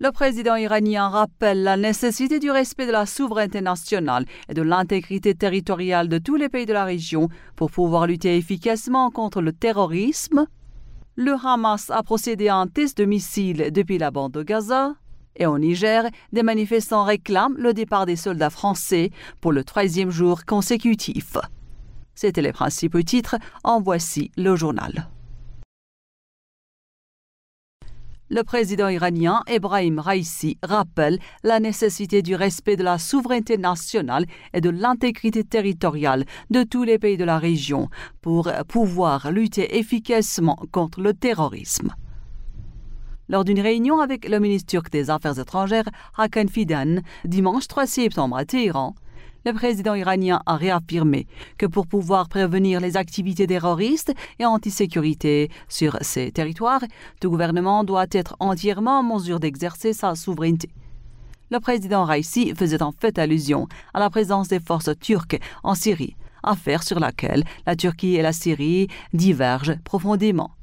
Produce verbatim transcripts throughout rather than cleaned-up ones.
Le président iranien rappelle la nécessité du respect de la souveraineté nationale et de l'intégrité territoriale de tous les pays de la région pour pouvoir lutter efficacement contre le terrorisme. Le Hamas a procédé à un test de missiles depuis la bande de Gaza. Et au Niger, des manifestants réclament le départ des soldats français pour le troisième jour consécutif. C'étaient les principaux titres, en voici le journal. Le président iranien Ebrahim Raïssi rappelle la nécessité du respect de la souveraineté nationale et de l'intégrité territoriale de tous les pays de la région pour pouvoir lutter efficacement contre le terrorisme. Lors d'une réunion avec le ministre turc des Affaires étrangères, Hakan Fidan, dimanche trois septembre à Téhéran, le président iranien a réaffirmé que pour pouvoir prévenir les activités terroristes et antisécurité sur ces territoires, tout gouvernement doit être entièrement en mesure d'exercer sa souveraineté. Le président Raïssi faisait en fait allusion à la présence des forces turques en Syrie, affaire sur laquelle la Turquie et la Syrie divergent profondément.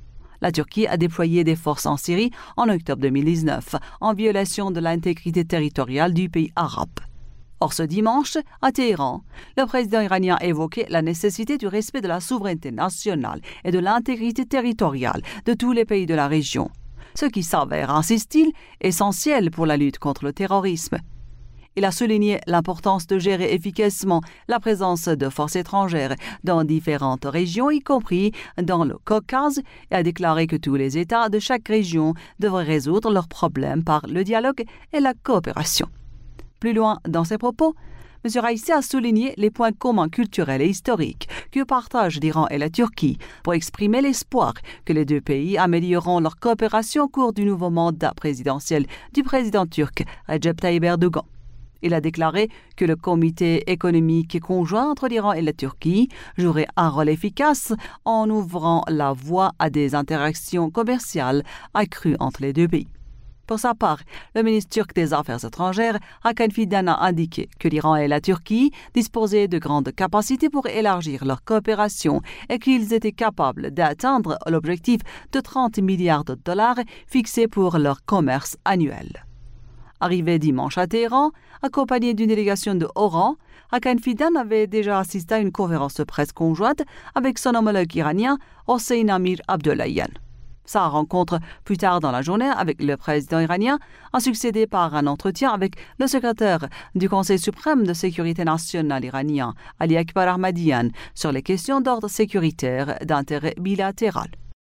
La Turquie a déployé des forces en Syrie en octobre deux mille dix-neuf, en violation de l'intégrité territoriale du pays arabe. Or, ce dimanche, à Téhéran, le président iranien a évoqué la nécessité du respect de la souveraineté nationale et de l'intégrité territoriale de tous les pays de la région, ce qui s'avère, insiste-t-il, essentiel pour la lutte contre le terrorisme. Il a souligné l'importance de gérer efficacement la présence de forces étrangères dans différentes régions, y compris dans le Caucase, et a déclaré que tous les États de chaque région devraient résoudre leurs problèmes par le dialogue et la coopération. Plus loin dans ses propos, M. Raïssi a souligné les points communs culturels et historiques que partagent l'Iran et la Turquie pour exprimer l'espoir que les deux pays amélioreront leur coopération au cours du nouveau mandat présidentiel du président turc Recep Tayyip Erdogan. Il a déclaré que le comité économique conjoint entre l'Iran et la Turquie jouerait un rôle efficace en ouvrant la voie à des interactions commerciales accrues entre les deux pays. Pour sa part, le ministre turc des Affaires étrangères, Hakan Fidan, a indiqué que l'Iran et la Turquie disposaient de grandes capacités pour élargir leur coopération et qu'ils étaient capables d'atteindre l'objectif de trente milliards de dollars fixé pour leur commerce annuel. Arrivé dimanche à Téhéran, accompagné d'une délégation de haut rang, Hakan Fidan avait déjà assisté à une conférence de presse conjointe avec son homologue iranien, Hossein Amir Abdollahian. Sa rencontre plus tard dans la journée avec le président iranien a succédé par un entretien avec le secrétaire du Conseil suprême de sécurité nationale iranien, Ali Akbar Ahmadian, sur les questions d'ordre sécuritaire d'intérêt bilatéral.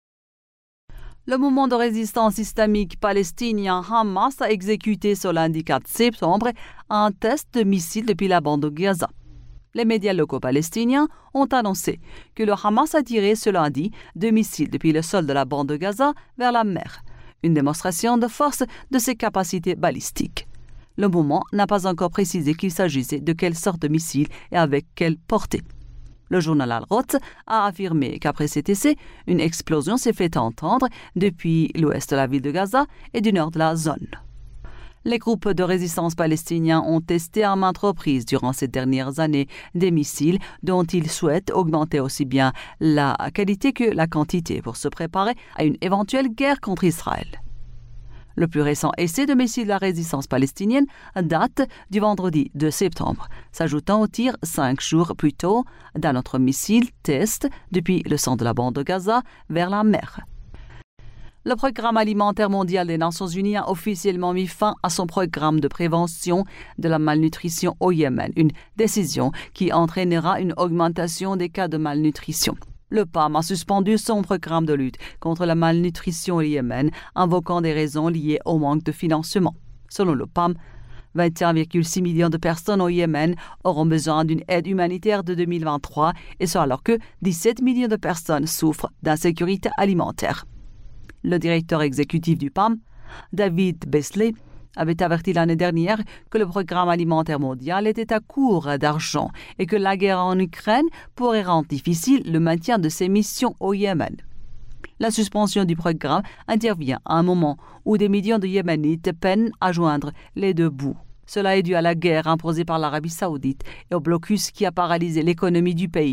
Le mouvement de résistance islamique palestinien Hamas a exécuté ce lundi quatre septembre un test de missile depuis la bande de Gaza. Les médias locaux palestiniens ont annoncé que le Hamas a tiré ce lundi deux missiles depuis le sol de la bande de Gaza vers la mer, une démonstration de force de ses capacités balistiques. Le mouvement n'a pas encore précisé qu'il s'agissait de quelle sorte de missile et avec quelle portée. Le journal Al-Quds a affirmé qu'après cet essai, une explosion s'est fait entendre depuis l'ouest de la ville de Gaza et du nord de la zone. Les groupes de résistance palestiniens ont testé à maintes reprises durant ces dernières années des missiles dont ils souhaitent augmenter aussi bien la qualité que la quantité pour se préparer à une éventuelle guerre contre Israël. Le plus récent essai de missiles de la résistance palestinienne date du vendredi deux septembre, s'ajoutant au tir cinq jours plus tôt d'un autre missile test depuis le centre de la bande de Gaza vers la mer. Le Programme alimentaire mondial des Nations unies a officiellement mis fin à son programme de prévention de la malnutrition au Yémen, une décision qui entraînera une augmentation des cas de malnutrition. Le P A M a suspendu son programme de lutte contre la malnutrition au Yémen, invoquant des raisons liées au manque de financement. Selon le P A M, vingt et un virgule six millions de personnes au Yémen auront besoin d'une aide humanitaire de deux mille vingt-trois, et ce alors que dix-sept millions de personnes souffrent d'insécurité alimentaire. Le directeur exécutif du P A M, David Beasley, avait averti l'année dernière que le Programme alimentaire mondial était à court d'argent et que la guerre en Ukraine pourrait rendre difficile le maintien de ses missions au Yémen. La suspension du programme intervient à un moment où des millions de Yéménites peinent à joindre les deux bouts. Cela est dû à la guerre imposée par l'Arabie saoudite et au blocus qui a paralysé l'économie du pays.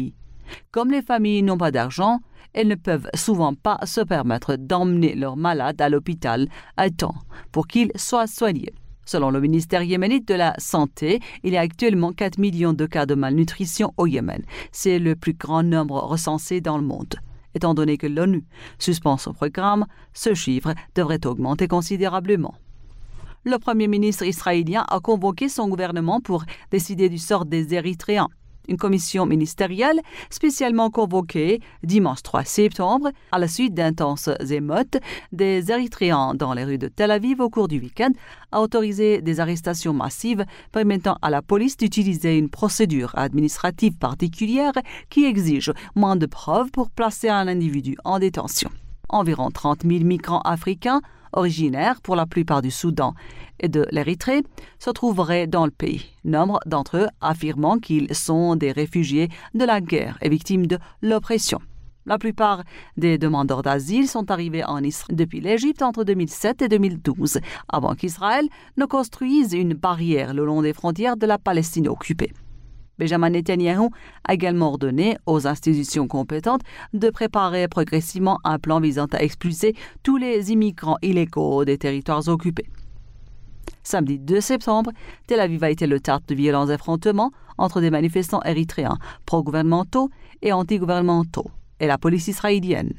Comme les familles n'ont pas d'argent, elles ne peuvent souvent pas se permettre d'emmener leurs malades à l'hôpital à temps pour qu'ils soient soignés. Selon le ministère yéménite de la Santé, il y a actuellement quatre millions de cas de malnutrition au Yémen. C'est le plus grand nombre recensé dans le monde. Étant donné que l'ONU suspend son programme, ce chiffre devrait augmenter considérablement. Le Premier ministre israélien a convoqué son gouvernement pour décider du sort des Érythréens. Une commission ministérielle spécialement convoquée dimanche trois septembre à la suite d'intenses émeutes des Érythréens dans les rues de Tel Aviv au cours du week-end a autorisé des arrestations massives permettant à la police d'utiliser une procédure administrative particulière qui exige moins de preuves pour placer un individu en détention. Environ trente mille migrants africains originaires pour la plupart du Soudan et de l'Érythrée se trouveraient dans le pays, nombre d'entre eux affirmant qu'ils sont des réfugiés de la guerre et victimes de l'oppression. La plupart des demandeurs d'asile sont arrivés en Israël depuis l'Égypte entre deux mille sept et deux mille douze, avant qu'Israël ne construise une barrière le long des frontières de la Palestine occupée. Benjamin Netanyahou a également ordonné aux institutions compétentes de préparer progressivement un plan visant à expulser tous les immigrants illégaux des territoires occupés. Samedi deux septembre, Tel Aviv a été le théâtre de violents affrontements entre des manifestants érythréens pro-gouvernementaux et anti-gouvernementaux et la police israélienne.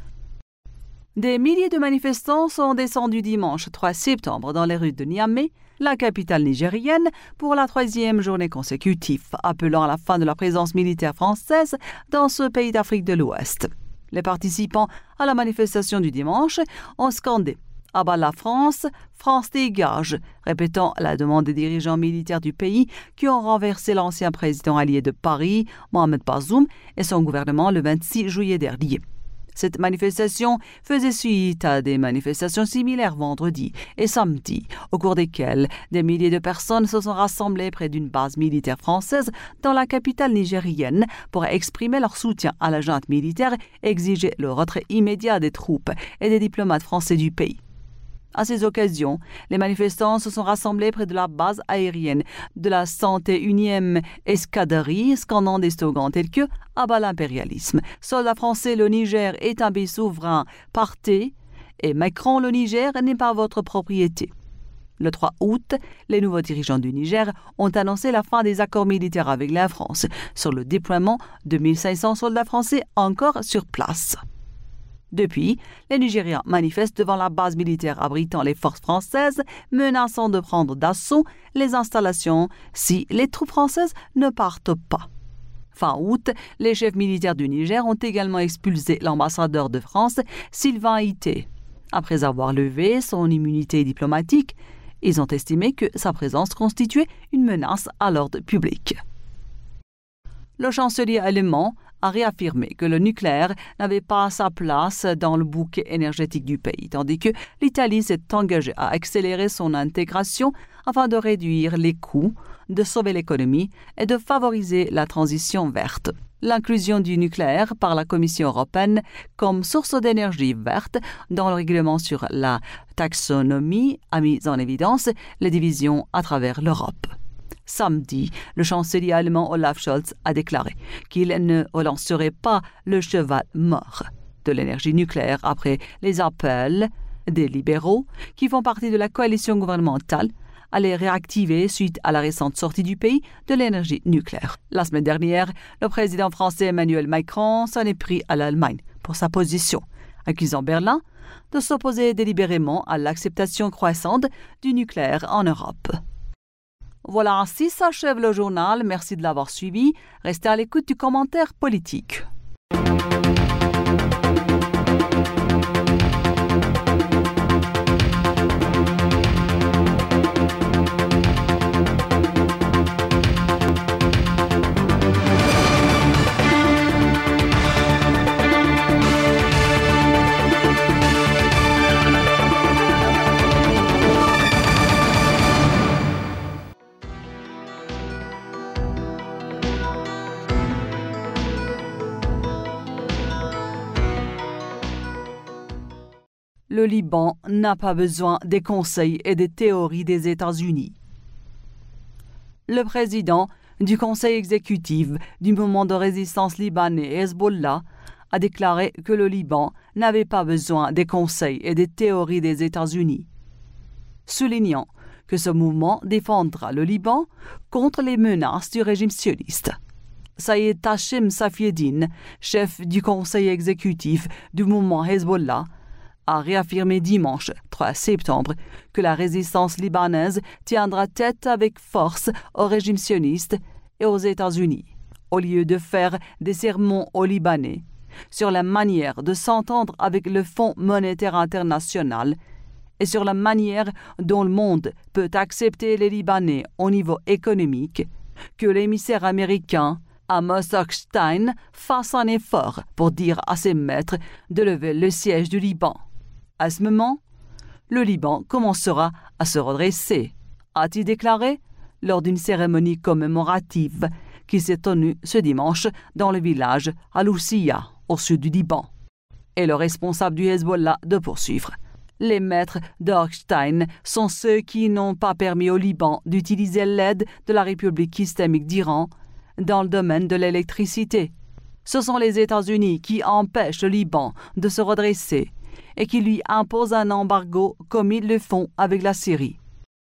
Des milliers de manifestants sont descendus dimanche trois septembre dans les rues de Niamey, la capitale nigérienne, pour la troisième journée consécutive, appelant à la fin de la présence militaire française dans ce pays d'Afrique de l'Ouest. Les participants à la manifestation du dimanche ont scandé « À bas la France, France dégage », répétant la demande des dirigeants militaires du pays qui ont renversé l'ancien président allié de Paris, Mohamed Bazoum, et son gouvernement le vingt-six juillet dernier. Cette manifestation faisait suite à des manifestations similaires vendredi et samedi, au cours desquelles des milliers de personnes se sont rassemblées près d'une base militaire française dans la capitale nigérienne pour exprimer leur soutien à la junte militaire et exiger le retrait immédiat des troupes et des diplomates français du pays. À ces occasions, les manifestants se sont rassemblés près de la base aérienne de la cent unième escadrerie, scandant des slogans tels que « À bas l'impérialisme »,« Soldats français, le Niger est un pays souverain, partez » et « Macron, le Niger n'est pas votre propriété ». Le trois août, les nouveaux dirigeants du Niger ont annoncé la fin des accords militaires avec la France sur le déploiement de mille cinq cents soldats français encore sur place. Depuis, les Nigériens manifestent devant la base militaire abritant les forces françaises, menaçant de prendre d'assaut les installations si les troupes françaises ne partent pas. Fin août, les chefs militaires du Niger ont également expulsé l'ambassadeur de France, Sylvain Ité. Après avoir levé son immunité diplomatique, ils ont estimé que sa présence constituait une menace à l'ordre public. Le chancelier allemand a réaffirmé que le nucléaire n'avait pas sa place dans le bouquet énergétique du pays, tandis que l'Italie s'est engagée à accélérer son intégration afin de réduire les coûts, de sauver l'économie et de favoriser la transition verte. L'inclusion du nucléaire par la Commission européenne comme source d'énergie verte dans le règlement sur la taxonomie a mis en évidence les divisions à travers l'Europe. Samedi, le chancelier allemand Olaf Scholz a déclaré qu'il ne relancerait pas le cheval mort de l'énergie nucléaire après les appels des libéraux qui font partie de la coalition gouvernementale à les réactiver suite à la récente sortie du pays de l'énergie nucléaire. La semaine dernière, le président français Emmanuel Macron s'en est pris à l'Allemagne pour sa position, accusant Berlin de s'opposer délibérément à l'acceptation croissante du nucléaire en Europe. Voilà, ainsi s'achève le journal. Merci de l'avoir suivi. Restez à l'écoute du commentaire politique. Le Liban n'a pas besoin des conseils et des théories des États-Unis. Le président du conseil exécutif du mouvement de résistance libanais Hezbollah a déclaré que le Liban n'avait pas besoin des conseils et des théories des États-Unis, soulignant que ce mouvement défendra le Liban contre les menaces du régime sioniste. Saïd Hachem Safieddine, chef du conseil exécutif du mouvement Hezbollah, a réaffirmé dimanche trois septembre que la résistance libanaise tiendra tête avec force au régime sioniste et aux États-Unis, au lieu de faire des sermons aux Libanais sur la manière de s'entendre avec le Fonds monétaire international et sur la manière dont le monde peut accepter les Libanais au niveau économique, que l'émissaire américain Amos Hochstein fasse un effort pour dire à ses maîtres de lever le siège du Liban. À ce moment, le Liban commencera à se redresser, a-t-il déclaré lors d'une cérémonie commémorative qui s'est tenue ce dimanche dans le village Al-Oussiya, au sud du Liban. Et le responsable du Hezbollah de poursuivre. Les maîtres d'Hochstein sont ceux qui n'ont pas permis au Liban d'utiliser l'aide de la République islamique d'Iran dans le domaine de l'électricité. Ce sont les États-Unis qui empêchent le Liban de se redresser et qui lui imposent un embargo comme ils le font avec la Syrie.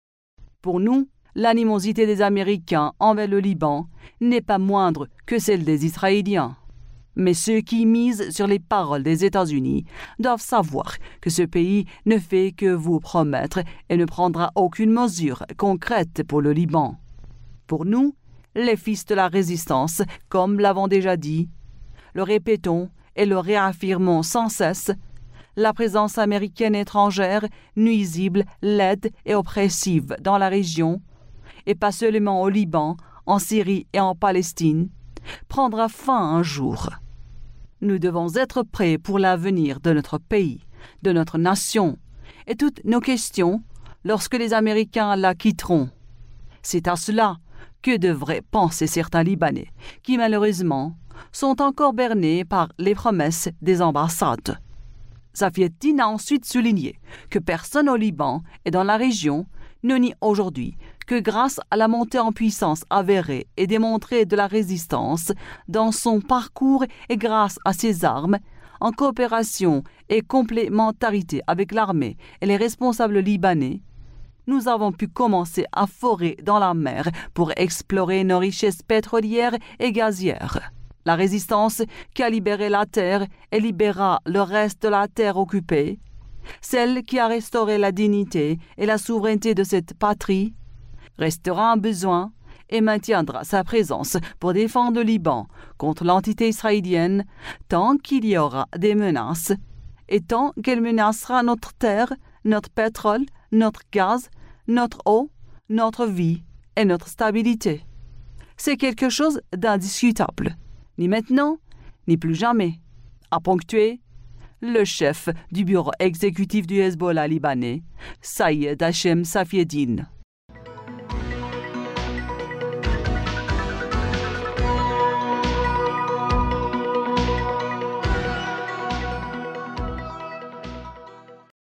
Pour nous, l'animosité des Américains envers le Liban n'est pas moindre que celle des Israéliens. Mais ceux qui misent sur les paroles des États-Unis doivent savoir que ce pays ne fait que vous promettre et ne prendra aucune mesure concrète pour le Liban. Pour nous, les fils de la résistance, comme l'avons déjà dit, le répétons et le réaffirmons sans cesse, la présence américaine étrangère, nuisible, laide et oppressive dans la région, et pas seulement au Liban, en Syrie et en Palestine, prendra fin un jour. Nous devons être prêts pour l'avenir de notre pays, de notre nation, et toutes nos questions lorsque les Américains la quitteront. C'est à cela que devraient penser certains Libanais, qui malheureusement sont encore bernés par les promesses des ambassades. Safieddine a ensuite souligné que personne au Liban et dans la région ne nie aujourd'hui que grâce à la montée en puissance avérée et démontrée de la résistance dans son parcours et grâce à ses armes, en coopération et complémentarité avec l'armée et les responsables libanais, nous avons pu commencer à forer dans la mer pour explorer nos richesses pétrolières et gazières. La résistance qui a libéré la terre et libérera le reste de la terre occupée, celle qui a restauré la dignité et la souveraineté de cette patrie, restera un besoin et maintiendra sa présence pour défendre le Liban contre l'entité israélienne tant qu'il y aura des menaces et tant qu'elle menacera notre terre, notre pétrole, notre gaz, notre eau, notre vie et notre stabilité. C'est quelque chose d'indiscutable. Ni maintenant, ni plus jamais, a ponctué le chef du bureau exécutif du Hezbollah libanais, Saïd Hachem Safieddine.